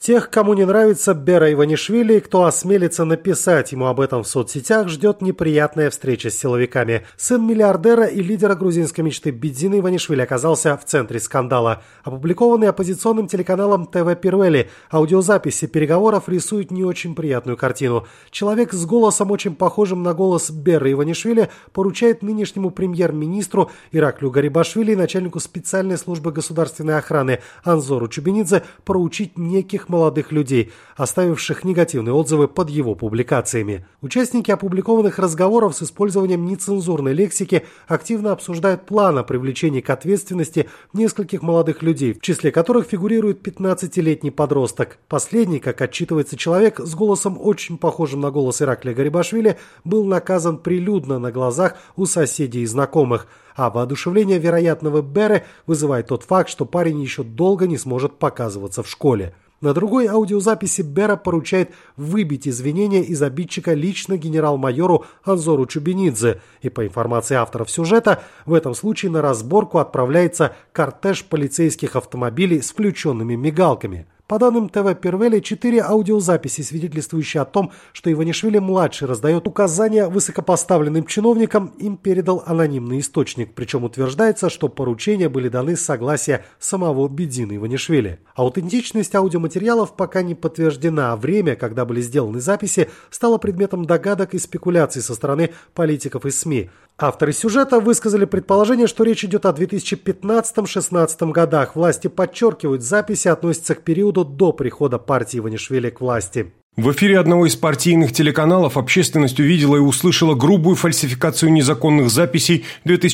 Тех, кому не нравится Бера Иванишвили и кто осмелится написать ему об этом в соцсетях, ждет неприятная встреча с силовиками. Сын миллиардера и лидера грузинской мечты Бидзины Иванишвили оказался в центре скандала. Опубликованные оппозиционным телеканалом ТВ Пирвели аудиозаписи переговоров рисуют не очень приятную картину. Человек с голосом, очень похожим на голос Беры Иванишвили, поручает нынешнему премьер-министру Ираклию Гарибашвили и начальнику специальной службы государственной охраны Анзору Чубинидзе проучить неких молодых людей, оставивших негативные отзывы под его публикациями. Участники опубликованных разговоров с использованием нецензурной лексики активно обсуждают план о привлечении к ответственности нескольких молодых людей, в числе которых фигурирует 15-летний подросток. Последний, как отчитывается человек с голосом, очень похожим на голос Ираклия Гарибашвили, был наказан прилюдно на глазах у соседей и знакомых. А воодушевление вероятного Беры вызывает тот факт, что парень еще долго не сможет показываться в школе. На другой аудиозаписи Бера поручает выбить извинения из обидчика лично генерал-майору Анзору Чубинидзе. И по информации авторов сюжета, в этом случае на разборку отправляется кортеж полицейских автомобилей с включенными мигалками. По данным ТВ Пирвели, 4 аудиозаписи, свидетельствующие о том, что Иванишвили-младший раздает указания высокопоставленным чиновникам, им передал анонимный источник. Причем утверждается, что поручения были даны с согласия самого Бидзины Иванишвили. Аутентичность аудиоматериалов пока не подтверждена, а время, когда были сделаны записи, стало предметом догадок и спекуляций со стороны политиков и СМИ. Авторы сюжета высказали предположение, что речь идет о 2015-16 годах. Власти подчеркивают, записи относятся к периоду до прихода партии Иванишвили к власти. В эфире одного из партийных телеканалов общественность увидела и услышала грубую фальсификацию незаконных записей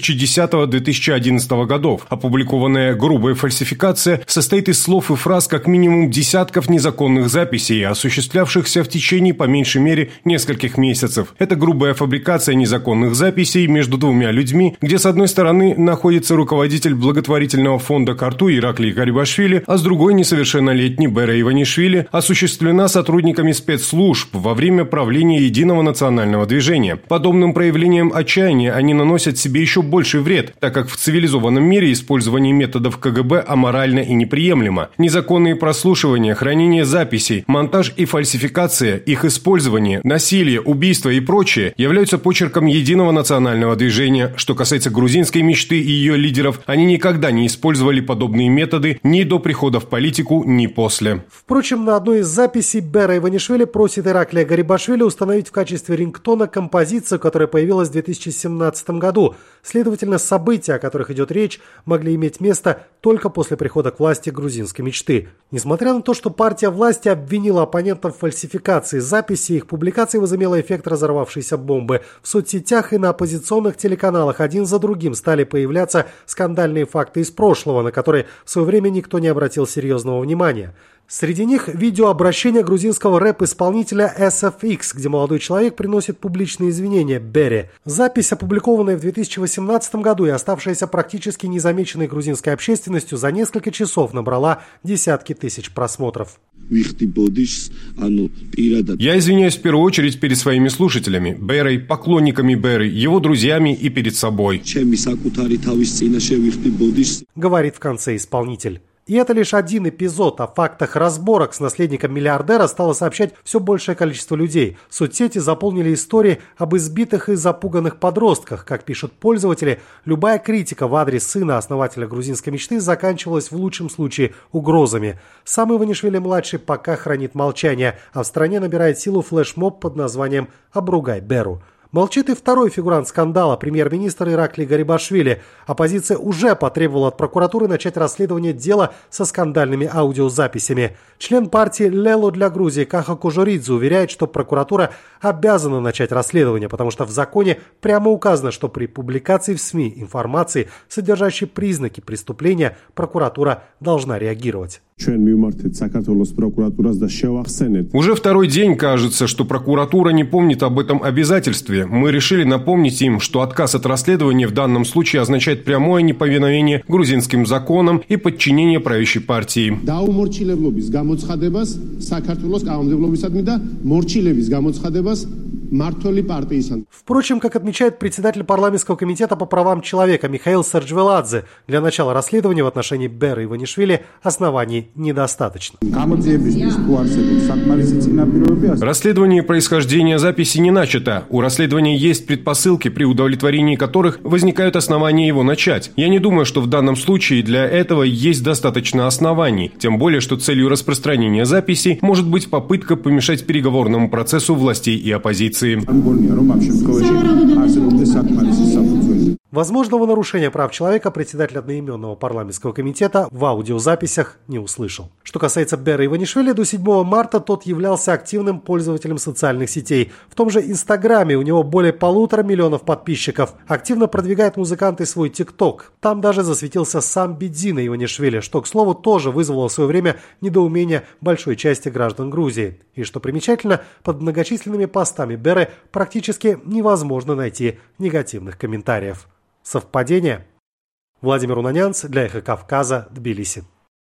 2010-2011 годов. Опубликованная грубая фальсификация состоит из слов и фраз как минимум десятков незаконных записей, осуществлявшихся в течение по меньшей мере нескольких месяцев. Это грубая фабрикация незаконных записей между двумя людьми, где с одной стороны находится руководитель благотворительного фонда «Карту» Ираклий Гарибашвили, а с другой несовершеннолетний Бера Иванишвили, осуществлена сотрудниками спецслужб во время правления Единого национального движения. Подобным проявлением отчаяния они наносят себе еще больший вред, так как в цивилизованном мире использование методов КГБ аморально и неприемлемо. Незаконные прослушивания, хранение записей, монтаж и фальсификация, их использование, насилие, убийство и прочее являются почерком Единого национального движения. Что касается грузинской мечты и ее лидеров, они никогда не использовали подобные методы ни до прихода в политику, ни после. Впрочем, на одной из записей Бера Иванишвили просит Ираклия Гарибашвили установить в качестве рингтона композицию, которая появилась в 2017 году. Следовательно, события, о которых идет речь, могли иметь место только после прихода к власти грузинской мечты. Несмотря на то, что партия власти обвинила оппонентов в фальсификации записей, их публикация возымела эффект разорвавшейся бомбы. В соцсетях и на оппозиционных телеканалах один за другим стали появляться скандальные факты из прошлого, на которые в свое время никто не обратил серьезного внимания. Среди них видеообращение грузинского рэп-исполнителя SFX, где молодой человек приносит публичные извинения Бере. Запись, опубликованная в 2018 году и оставшаяся практически незамеченной грузинской общественностью, за несколько часов набрала десятки тысяч просмотров. Я извиняюсь в первую очередь перед своими слушателями, Берой, поклонниками Беры, его друзьями и перед собой, говорит в конце исполнитель. И это лишь один эпизод. О фактах разборок с наследником миллиардера стало сообщать все большее количество людей. Соцсети заполнили истории об избитых и запуганных подростках. Как пишут пользователи, любая критика в адрес сына основателя грузинской мечты заканчивалась в лучшем случае угрозами. Сам Иванишвили-младший пока хранит молчание, а в стране набирает силу флешмоб под названием «Обругай Беру». Молчит и второй фигурант скандала, премьер-министр Ираклий Гарибашвили. Оппозиция уже потребовала от прокуратуры начать расследование дела со скандальными аудиозаписями. Член партии «Лело для Грузии» Каха Кожоридзе уверяет, что прокуратура обязана начать расследование, потому что в законе прямо указано, что при публикации в СМИ информации, содержащей признаки преступления, прокуратура должна реагировать. Уже второй день кажется, что прокуратура не помнит об этом обязательстве. Мы решили напомнить им, что отказ от расследования в данном случае означает прямое неповиновение грузинским законам и подчинение правящей партии. Впрочем, как отмечает председатель парламентского комитета по правам человека Михаил Сарджвеладзе, для начала расследования в отношении Беры Иванишвили оснований недостаточно. Расследование происхождения записи не начато. У расследования есть предпосылки, при удовлетворении которых возникают основания его начать. Я не думаю, что в данном случае для этого есть достаточно оснований. Тем более, что целью распространения записей может быть попытка помешать переговорному процессу властей и оппозиции. Возможного нарушения прав человека председатель одноименного парламентского комитета в аудиозаписях не услышал. Что касается Беры Иванишвили, до 7 марта тот являлся активным пользователем социальных сетей. В том же Инстаграме у него более 1,5 миллиона подписчиков. Активно продвигает музыкант и свой ТикТок. Там даже засветился сам Бидзина Иванишвили, что, к слову, тоже вызвало в свое время недоумение большой части граждан Грузии. И, что примечательно, под многочисленными постами Беры практически невозможно найти негативных комментариев. Совпадение? Владимир Унанянц для Эхо Кавказа, Тбилиси.